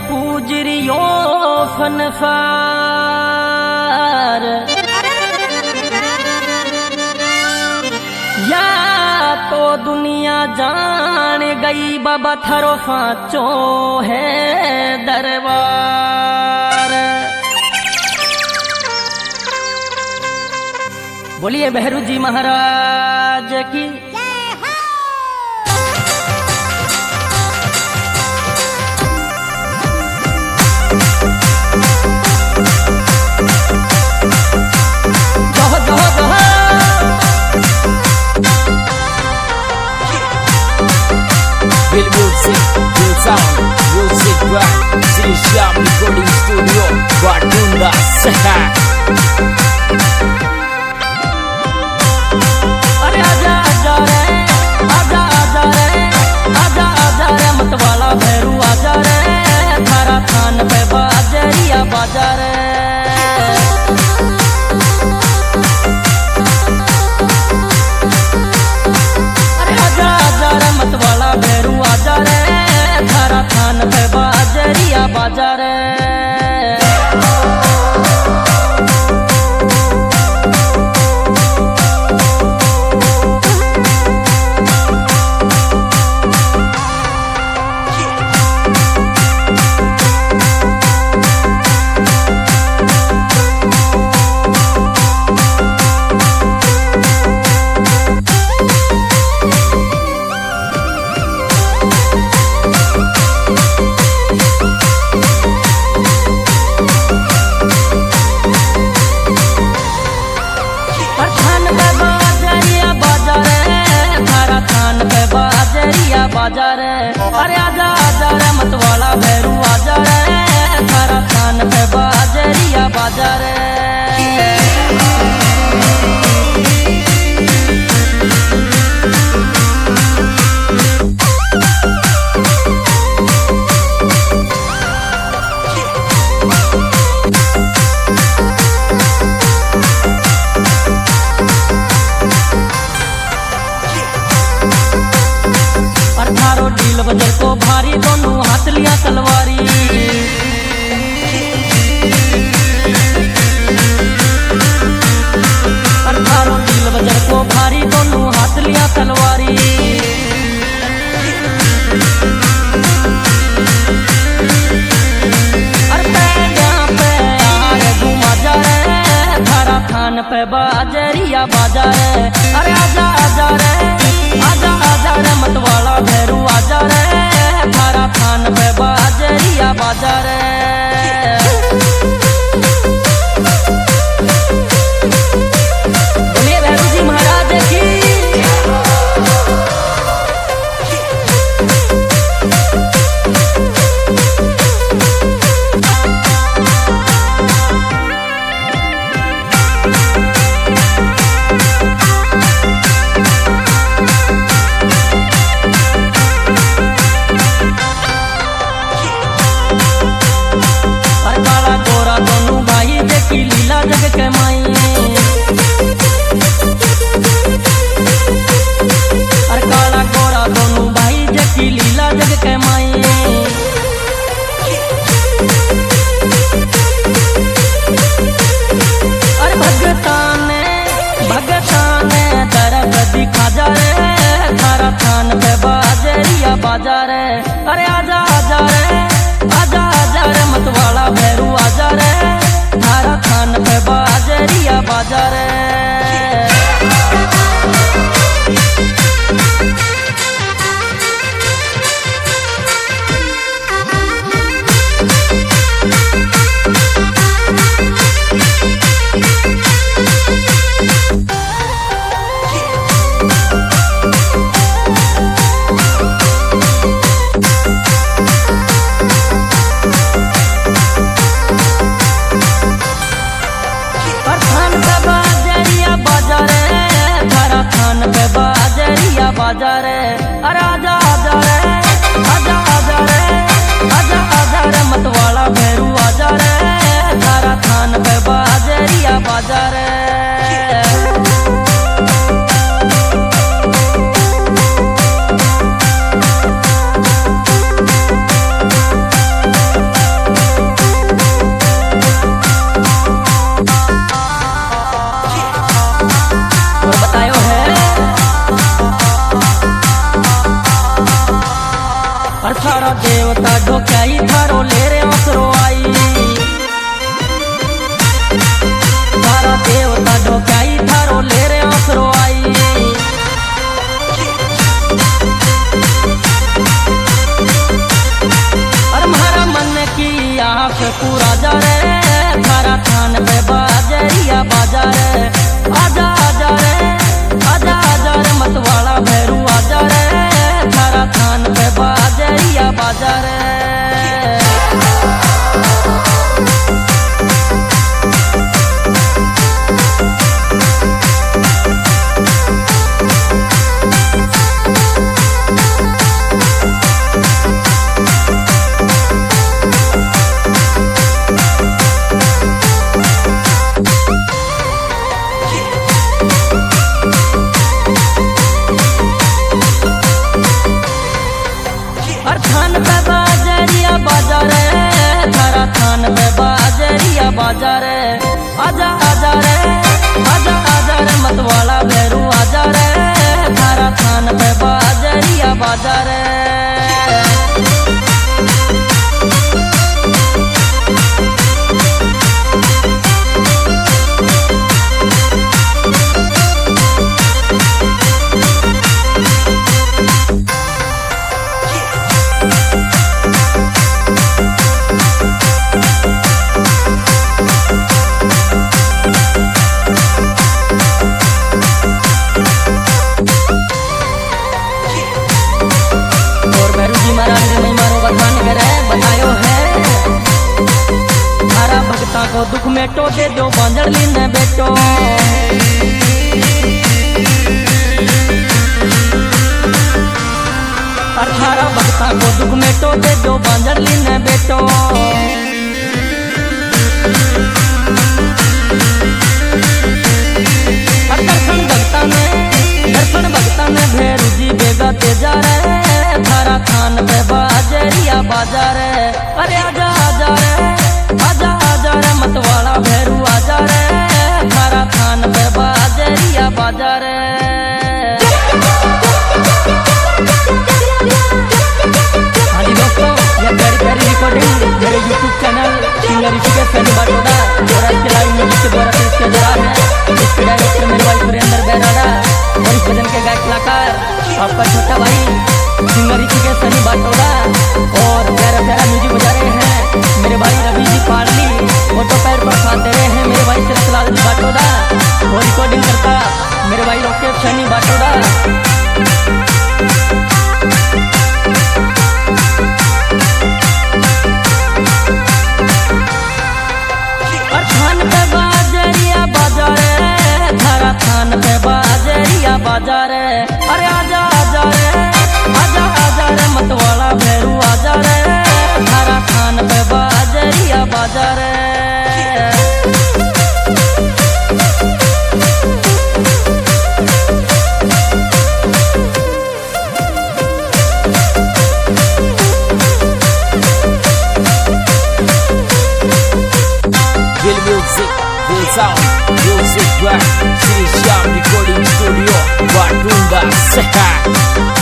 पूजरियो फनफार या तो दुनिया जान गई बाबा थारो फाचो है दरबार। बोलिए भैरू जी महाराज की। Real music, real sound, music by Sri Shyam Recording Studio, Batunda, Seha. अरे आजा आजा रे, आजा आजा रे, आजा आजा रे मतवाला भैरू आजा रे, थारा थान पे बाजरिया बाजा रे। अरे आजा आजा रे मतवाला भैरू आजा रे, थारा थान पे बाजरिया बाजा रे। बाजा रे अरे आजा आजा रे मतवाला भैरू आजा रे, थारा थान पे बाजरिया बाजा रे। ढील बजर को भारी दोनों हाथ लिया तलवारी। अठारो ढील बजर को भारी दोनों हाथ लिया तलवारी। थारा थान पे बाजरिया बाजा रे। अरे आजा आजा रे, आजा आजा रे मतवाला भैरू आजा रे, थारा थान पे बाजरिया बाजा रे। बोलिए भैरू जी महाराज की। देखी लीला जग के माई, अरे काला गोरा दोनों भाई देखी लीला जग के माई। अरे भगता ने दर्द दिखा जा रे, थारा थान पे बाजरिया बाजा रे। अरे आजा आजा रे, आजा आजा रे मतवाला भैरू आजा रे, थारा थान पे बाजरिया बाजा रे। थान पे बाजरिया थारा देवता ढोक्याई थारो ले रे आसरो आई। थारा देवता ढोक्याई थारो ले रे आसरो आई। अरे मारा मन की आँख पूरा जा रे थारा थान पे बाजरिया बाजा रे। आजा आजा रे आजा आजा रे मतवाला भैरू आजा रे थारा थान पे बाजरिया बाजा रे। थान पे बाजरिया बाजा रे थारा थान पे बाजरिया बाजा रे। आजा आजा रे आजा आजा रे मतवाला भैरू आजा रे थारा थान पे बाजरिया बाजा रे। को दुख मेटो दे दो बांझड़ लीने बेटो। अठारह भक्ता को दुख मेटो दे दो बांझड़ लीने बेटो। दर्शन भक्ता में भैरू जी बेगा तेजा रे थारा थान पे बाजरिया बाजा रे। अरे आजा आजा रे आजा आजा रे मतवाला भैरू आजा रे थारा थान पे बाजरिया बाजा रे। हाँ जी दोस्तों, यह प्यारी प्यारी रिकॉर्डिंग मेरे YouTube channel singer Rishikesh Sunny Batoda और इसके लाइव म्यूजिक के द्वारा पेश किया जा रहा है। इसके डायरेक्टर मेरे भाई सुरेंद्र बैराड़ा और इस भजन के गायक कलाकार आपका छोटा भाई सिंगर ऋषिकेश सनी बाटोदा और प्यारा प्यारा म्यूजिक बजा रहे हैं मेरे भाई रवि जी पार्ली। फोटो पैर पर साथ दे रहे हैं मेरे भाई सिरसलाल बाटोदा और रिकॉर्डिंग करता मेरे भाई लोकेश सनी बाटोदा। थान पे बाजरिया बाजा रे थारा थान पे बाजरिया बाजा रे। अरे आजा आजा रे आजा आजा रे मतवाला भैरू आजा रे थारा थान पे बाजरिया बाजा रे। Sound, music, Sri Shyam Recording Studio, Batunda, Seha.